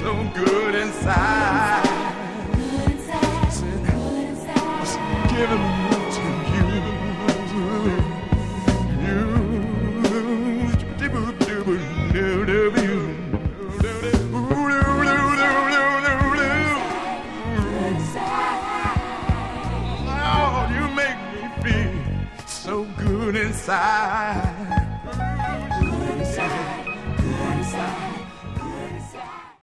so good inside. It's giving to you. Lord, you make me feel so good inside.